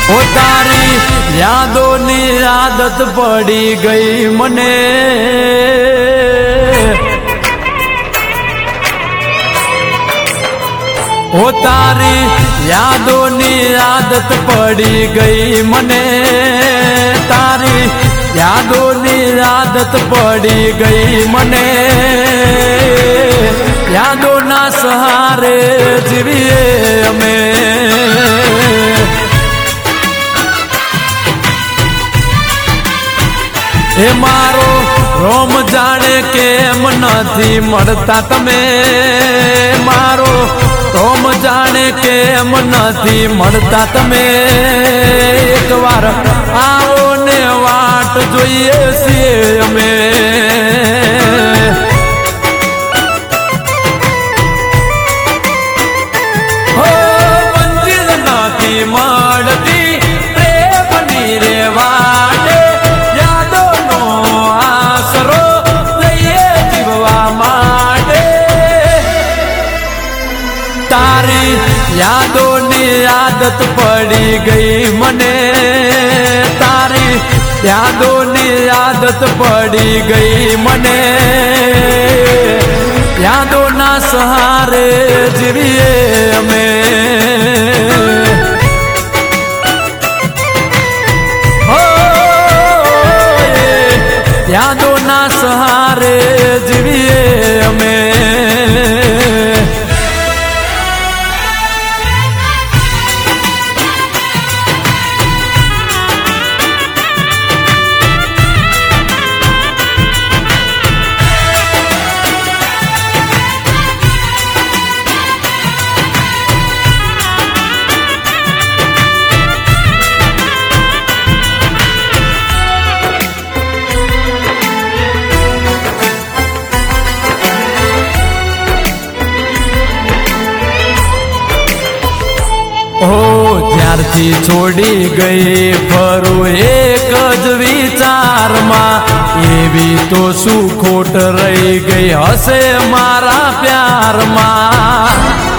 ओ तारी यादों नी आदत पड़ी गई मने ओ तारी यादों नी आदत पड़ी गई मने तारी यादों नी आदत पड़ी गई मने यादों ना सहारे जीविए अमे हे मारो रोम जाने केम नथी मरता तमे मारो रोम जाने केम नथी मरता तमे एक बार आओ ने वाट जोईए छीए अमे हो मंजिल नथी मळती प्रेमनी रे वाटे यादों नी आदत पड़ी गई मने तारी यादों नी आदत पड़ी गई मने यादों ना सहारे जीविए अमे हो यादों ना सहारे जीविए अमे ज्यारथी छोड़ी गई फरू एक ज विचार मां एवी तो शू खोट रही गई हसे मारा प्यार मां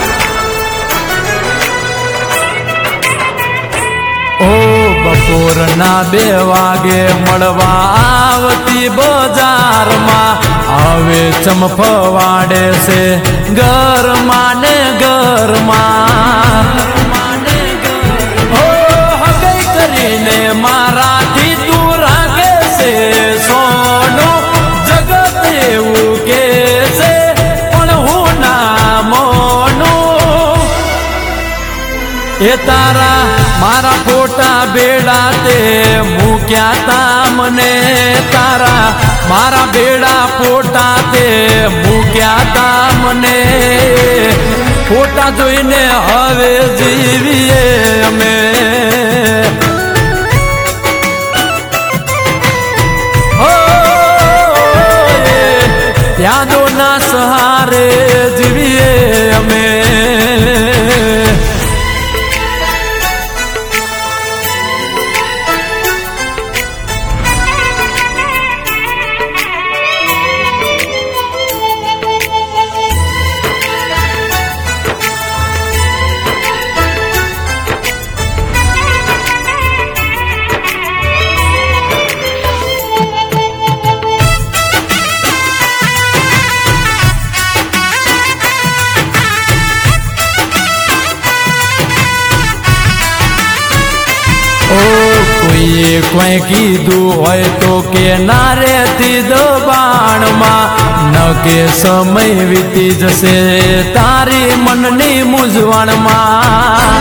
ओ बपोर ना 2 वागे मळवा आवती बजार मां हवे चमफवाड़े से घर माने घर मां मारा थी तू रागे से सोनो जगत एवं के से ना मोनो ए तारा मारा फोटा बेड़ा ते मूक्या ता मने तारा मारा बेड़ा फोटा ते मूक्या ता मने फोटा जोईने हवे जीवीए अमे यादों ना सहारे जीविए अमे कोई कीधु होय तो के नारे थी दबाण मां न के समय वीती जसे तारी मननी मूंझवण मां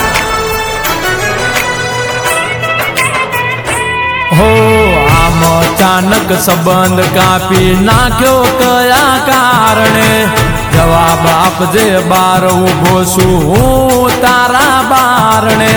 हो आम अचानक संबंध कापी नाख्यो कया कारणे जवाब आपजे बार उभो छू हूँ तारा बारणे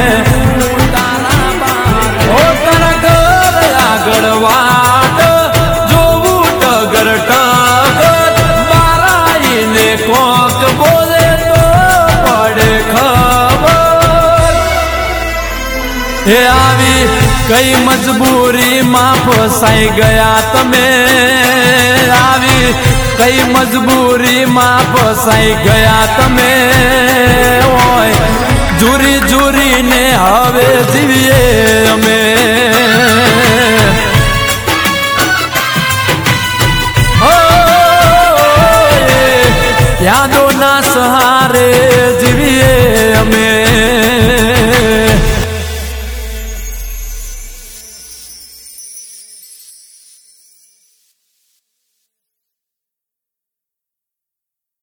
गड़वाट जोवू टगर टगर माराई ने कोक बोले तो पड़े खबर हे आवी कई मजबूरी मां फसाई गया तमे आवी कई मजबूरी मां फसाई गया तमे ओए જુરી જુરીને હવે જીવીએ અમે યાદોના સહારે